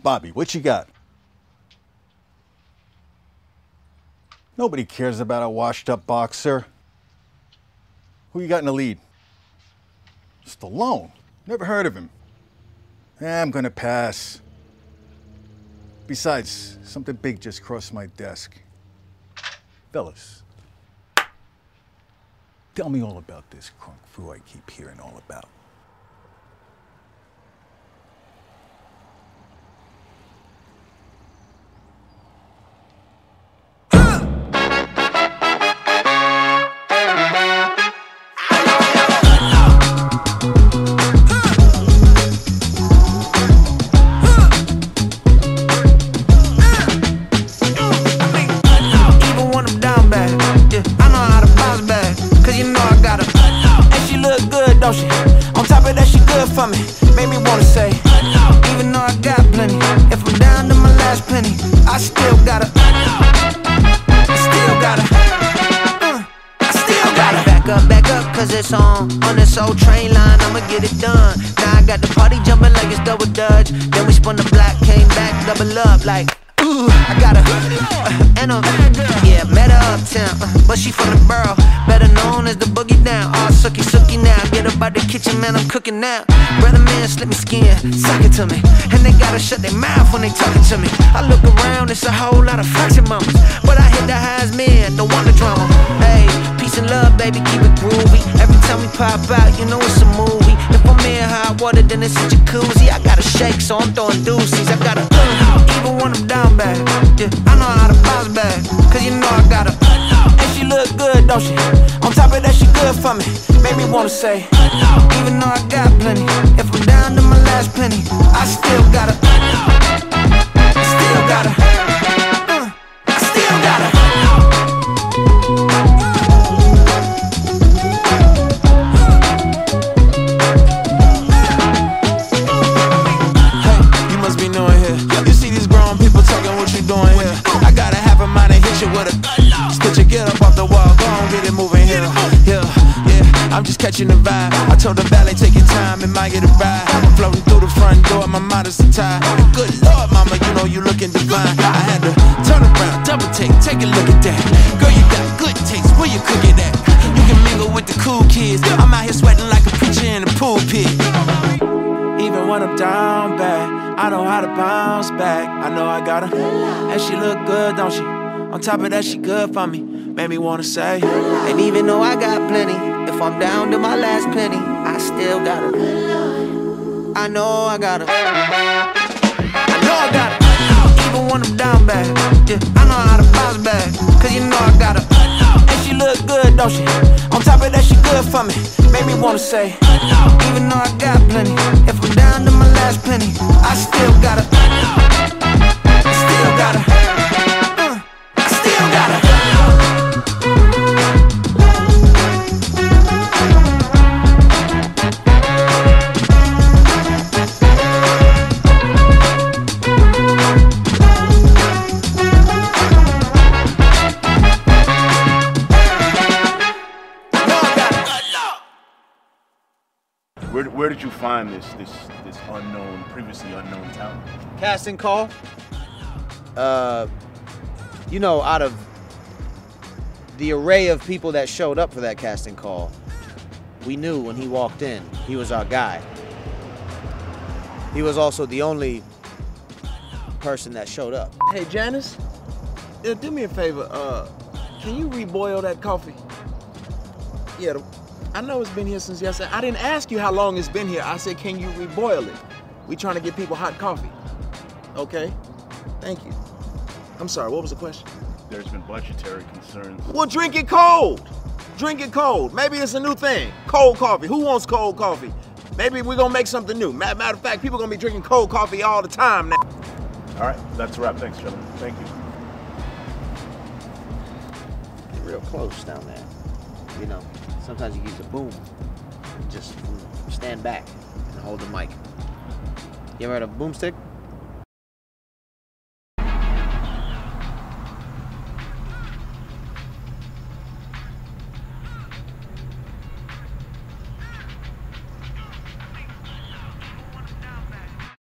Bobby, what you got? Nobody cares about a washed-up boxer. Who you got in the lead? Stallone. Never heard of him. I'm gonna pass. Besides, something big just crossed my desk. Fellas, tell me all about this kung fu I keep hearing all about. Don't she? On top of that, she good for me. Made me wanna say, even though I got plenty, if I'm down to my last penny, I still gotta, I still gotta, I still gotta back up, cause it's on this old train line, I'ma get it done. Now I got the party jumping like it's double dutch. Then we spun the block, came back, double up like, ooh, I got her, and yeah, met her uptown, but she from the borough, better known as the boogie down. All sookie now, get up out the kitchen, man, I'm cooking now. Brother man, slip me skin, suck it to me, and they gotta shut their mouth when they talking to me. I look around, it's a whole lot of flexing mamas, but I hit the highs, man, don't want the drama. Hey, peace and love, baby, keep it groovy. Every time we pop out, you know it's a movie. If I'm in hot water, then it's a jacuzzi. I gotta shake, so I'm throwing deuces. I gotta even when I'm down bad, yeah, I know how to bounce back, cause you know I gotta, and she look good, don't she? On top of that, she good for me. Made me wanna say, even though I got plenty, if I'm down to my last penny, I still gotta, I still gotta, I still gotta. Hey, you must be knowing here. You see these grown people talking, what you doing here? I gotta have a mind to hit you with a stitch you, get up off the wall, go on, get it moving here. Yeah, I'm just catching the vibe. I told the valet, take your time, it might get a ride. I'm floating through the front door, my mind is tied. Good Lord, mama, you know you looking divine. I had to turn around, double take a look at that. Girl, you got good taste, where you cook it at? You can mingle with the cool kids. I'm out here sweating like a preacher in a pool pit. Even when I'm down bad, I know how to bounce back. I know I got her, and she look good, don't she? On top of that, she good for me. Made me wanna say, and even though I got plenty, if I'm down to my last penny, I still got her. I know I got her. I know I got her. Even when I'm down bad, yeah, I know how to bounce back, cause you know I got her. And she look good, don't she? On top of that, she good for me. Made me wanna say, even though I got plenty, if I'm down to my last penny, I still got her. I still got her. I still got her. Where did you find this unknown, previously unknown talent? Casting call. You know, out of the array of people that showed up for that casting call, we knew when he walked in, he was our guy. He was also the only person that showed up. Hey, Janice, do me a favor. Can you reboil that coffee? Yeah, I know it's been here since yesterday. I didn't ask you how long it's been here. I said, can you reboil it? We trying to get people hot coffee. Okay, thank you. I'm sorry, what was the question? There's been budgetary concerns. Well, drink it cold. Drink it cold. Maybe it's a new thing. Cold coffee. Who wants cold coffee? Maybe we're gonna make something new. Matter of fact, people are gonna be drinking cold coffee all the time now. All right, that's a wrap. Thanks, gentlemen. Thank you. Get real close down there. You know, sometimes you use a boom. Just stand back and hold the mic. You ever heard of boomstick?